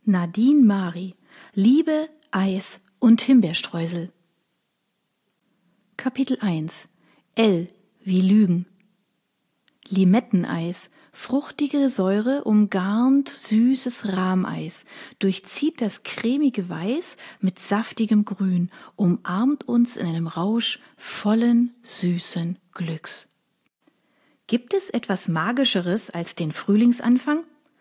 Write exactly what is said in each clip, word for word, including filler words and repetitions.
Nadine Mari, Liebe, Eis und Himbeerstreusel. Kapitel eins. L wie Lügen. Limetteneis, fruchtige Säure umgarnt süßes Rahmeis, durchzieht das cremige Weiß mit saftigem Grün, umarmt uns in einem Rausch vollen, süßen Glücks. Gibt es etwas Magischeres als den Frühlingsanfang?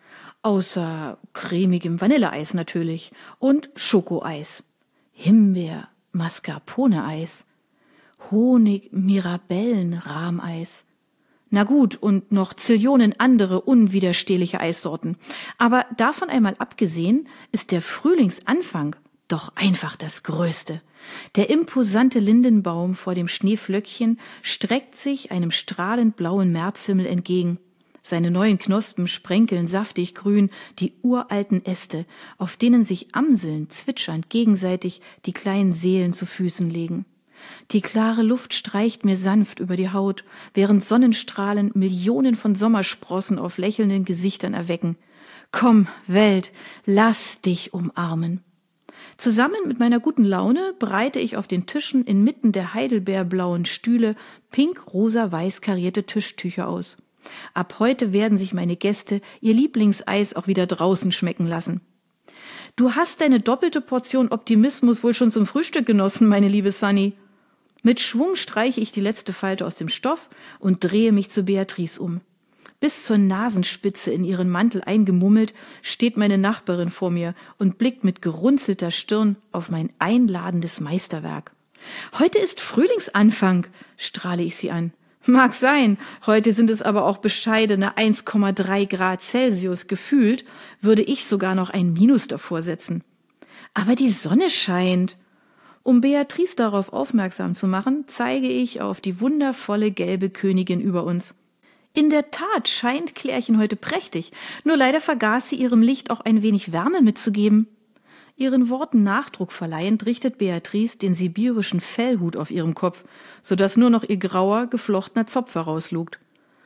Außer cremigem Vanilleeis natürlich und Schokoeis, Himbeer, Mascarpone-Eis, Honig, Mirabellen, Rahmeis. Na gut, und noch Zillionen andere unwiderstehliche Eissorten. Aber davon einmal abgesehen ist der Frühlingsanfang doch einfach das Größte. Der imposante Lindenbaum vor dem Schneeflöckchen streckt sich einem strahlend blauen Märzhimmel entgegen. Seine neuen Knospen sprenkeln saftig grün die uralten Äste, auf denen sich Amseln zwitschernd gegenseitig die kleinen Seelen zu Füßen legen. Die klare Luft streicht mir sanft über die Haut, während Sonnenstrahlen Millionen von Sommersprossen auf lächelnden Gesichtern erwecken. Komm, Welt, lass dich umarmen. Zusammen mit meiner guten Laune breite ich auf den Tischen inmitten der heidelbeerblauen Stühle pink-rosa-weiß karierte Tischtücher aus. Ab heute werden sich meine Gäste ihr Lieblingseis auch wieder draußen schmecken lassen. Du hast deine doppelte Portion Optimismus wohl schon zum Frühstück genossen, meine liebe Sunny. Mit Schwung streiche ich die letzte Falte aus dem Stoff und drehe mich zu Beatrice um. Bis zur Nasenspitze in ihren Mantel eingemummelt, steht meine Nachbarin vor mir und blickt mit gerunzelter Stirn auf mein einladendes Meisterwerk. Heute ist Frühlingsanfang, strahle ich sie an. Mag sein, heute sind es aber auch bescheidene eins Komma drei Grad Celsius. Gefühlt würde ich sogar noch ein Minus davor setzen. Aber die Sonne scheint. Um Beatrice darauf aufmerksam zu machen, zeige ich auf die wundervolle gelbe Königin über uns. In der Tat scheint Klärchen heute prächtig, nur leider vergaß sie ihrem Licht auch ein wenig Wärme mitzugeben. Ihren Worten Nachdruck verleihend richtet Beatrice den sibirischen Fellhut auf ihrem Kopf, sodass nur noch ihr grauer, geflochtener Zopf herauslugt.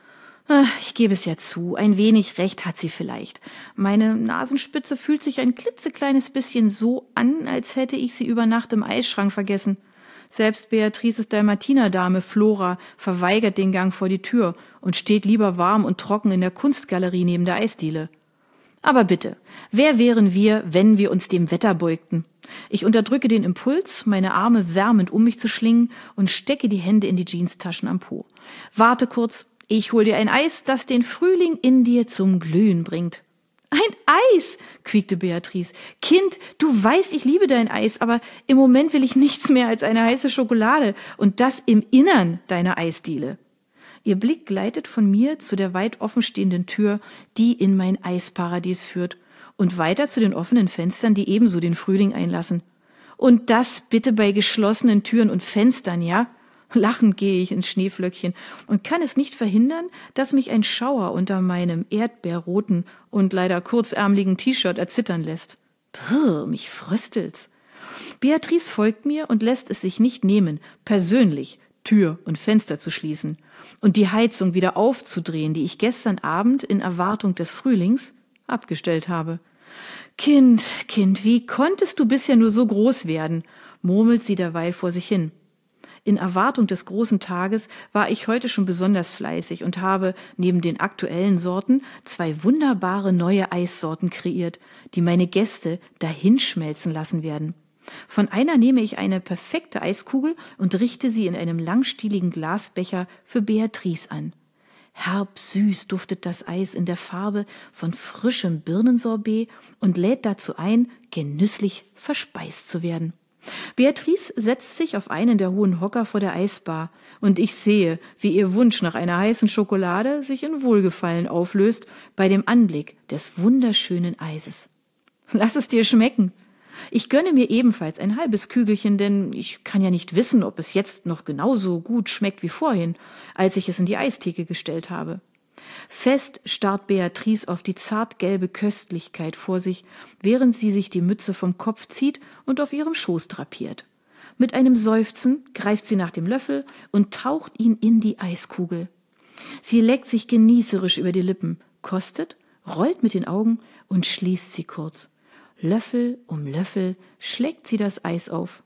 Ich gebe es ja zu, ein wenig recht hat sie vielleicht. Meine Nasenspitze fühlt sich ein klitzekleines bisschen so an, als hätte ich sie über Nacht im Eisschrank vergessen. Selbst Beatrices Dalmatinerdame Flora verweigert den Gang vor die Tür und steht lieber warm und trocken in der Kunstgalerie neben der Eisdiele. Aber bitte, wer wären wir, wenn wir uns dem Wetter beugten? Ich unterdrücke den Impuls, meine Arme wärmend um mich zu schlingen und stecke die Hände in die Jeanstaschen am Po. Warte kurz, ich hol dir ein Eis, das den Frühling in dir zum Glühen bringt. Ein Eis, quiekte Beatrice. Kind, du weißt, ich liebe dein Eis, aber im Moment will ich nichts mehr als eine heiße Schokolade und das im Innern deiner Eisdiele. Ihr Blick gleitet von mir zu der weit offenstehenden Tür, die in mein Eisparadies führt, und weiter zu den offenen Fenstern, die ebenso den Frühling einlassen. Und das bitte bei geschlossenen Türen und Fenstern, ja? Lachend gehe ich ins Schneeflöckchen und kann es nicht verhindern, dass mich ein Schauer unter meinem erdbeerroten und leider kurzärmeligen T-Shirt erzittern lässt. Brrr, mich fröstelt's. Beatrice folgt mir und lässt es sich nicht nehmen, persönlich Tür und Fenster zu schließen und die Heizung wieder aufzudrehen, die ich gestern Abend in Erwartung des Frühlings abgestellt habe. Kind, Kind, wie konntest du bisher nur so groß werden, murmelt sie derweil vor sich hin. In Erwartung des großen Tages war ich heute schon besonders fleißig und habe neben den aktuellen Sorten zwei wunderbare neue Eissorten kreiert, die meine Gäste dahinschmelzen lassen werden. Von einer nehme ich eine perfekte Eiskugel und richte sie in einem langstieligen Glasbecher für Beatrice an. Herb süß duftet das Eis in der Farbe von frischem Birnensorbet und lädt dazu ein, genüsslich verspeist zu werden. Beatrice setzt sich auf einen der hohen Hocker vor der Eisbar und ich sehe, wie ihr Wunsch nach einer heißen Schokolade sich in Wohlgefallen auflöst bei dem Anblick des wunderschönen Eises. Lass es dir schmecken. Ich gönne mir ebenfalls ein halbes Kügelchen, denn ich kann ja nicht wissen, ob es jetzt noch genauso gut schmeckt wie vorhin, als ich es in die Eistheke gestellt habe. Fest starrt Beatrice auf die zartgelbe Köstlichkeit vor sich, während sie sich die Mütze vom Kopf zieht und auf ihrem Schoß drapiert. Mit einem Seufzen greift sie nach dem Löffel und taucht ihn in die Eiskugel. Sie leckt sich genießerisch über die Lippen, kostet, rollt mit den Augen und schließt sie kurz. Löffel um Löffel schlägt sie das Eis auf.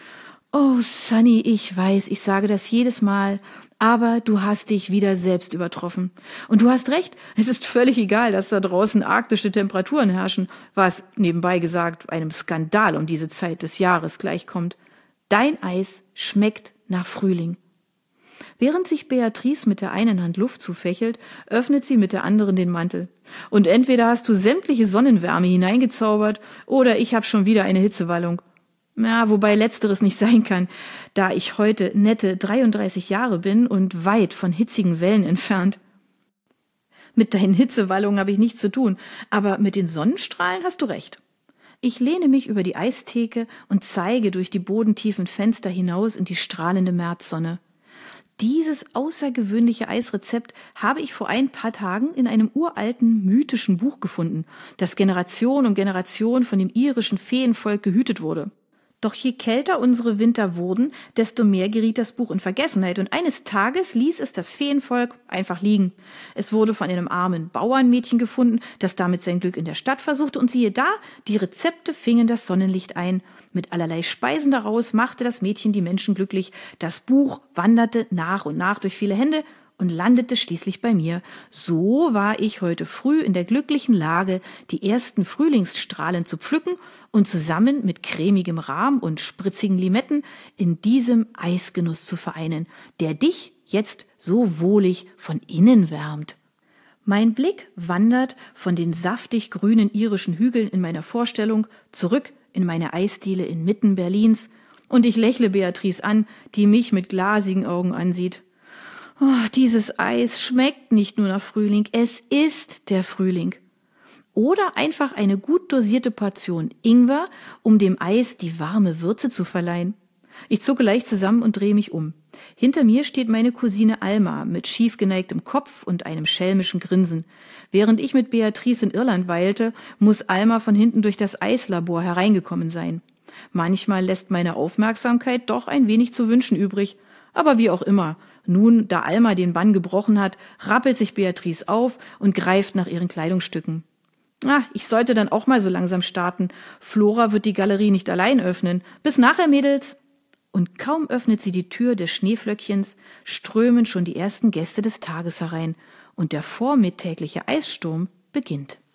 Oh, Sunny, ich weiß, ich sage das jedes Mal, aber du hast dich wieder selbst übertroffen. Und du hast recht, es ist völlig egal, dass da draußen arktische Temperaturen herrschen, was, nebenbei gesagt, einem Skandal um diese Zeit des Jahres gleichkommt. Dein Eis schmeckt nach Frühling. Während sich Beatrice mit der einen Hand Luft zufächelt, öffnet sie mit der anderen den Mantel. Und entweder hast du sämtliche Sonnenwärme hineingezaubert, oder ich habe schon wieder eine Hitzewallung. Ja, wobei letzteres nicht sein kann, da ich heute nette dreiunddreißig Jahre bin und weit von hitzigen Wellen entfernt. Mit deinen Hitzewallungen habe ich nichts zu tun, aber mit den Sonnenstrahlen hast du recht. Ich lehne mich über die Eistheke und zeige durch die bodentiefen Fenster hinaus in die strahlende Märzsonne. Dieses außergewöhnliche Eisrezept habe ich vor ein paar Tagen in einem uralten, mythischen Buch gefunden, das Generation um Generation von dem irischen Feenvolk gehütet wurde. Doch je kälter unsere Winter wurden, desto mehr geriet das Buch in Vergessenheit und eines Tages ließ es das Feenvolk einfach liegen. Es wurde von einem armen Bauernmädchen gefunden, das damit sein Glück in der Stadt versuchte und siehe da, die Rezepte fingen das Sonnenlicht ein. Mit allerlei Speisen daraus machte das Mädchen die Menschen glücklich. Das Buch wanderte nach und nach durch viele Hände und landete schließlich bei mir. So war ich heute früh in der glücklichen Lage, die ersten Frühlingsstrahlen zu pflücken und zusammen mit cremigem Rahm und spritzigen Limetten in diesem Eisgenuss zu vereinen, der dich jetzt so wohlig von innen wärmt. Mein Blick wandert von den saftig grünen irischen Hügeln in meiner Vorstellung zurück in meine Eisdiele inmitten Berlins und ich lächle Beatrice an, die mich mit glasigen Augen ansieht. Oh, dieses Eis schmeckt nicht nur nach Frühling, es ist der Frühling. Oder einfach eine gut dosierte Portion Ingwer, um dem Eis die warme Würze zu verleihen. Ich zucke leicht zusammen und drehe mich um. Hinter mir steht meine Cousine Alma mit schief geneigtem Kopf und einem schelmischen Grinsen. Während ich mit Beatrice in Irland weilte, muss Alma von hinten durch das Eislabor hereingekommen sein. Manchmal lässt meine Aufmerksamkeit doch ein wenig zu wünschen übrig. Aber wie auch immer, nun, da Alma den Bann gebrochen hat, rappelt sich Beatrice auf und greift nach ihren Kleidungsstücken. Ah, ich sollte dann auch mal so langsam starten. Flora wird die Galerie nicht allein öffnen. Bis nachher, Mädels! Und kaum öffnet sie die Tür des Schneeflöckchens, strömen schon die ersten Gäste des Tages herein und der vormittägliche Eissturm beginnt.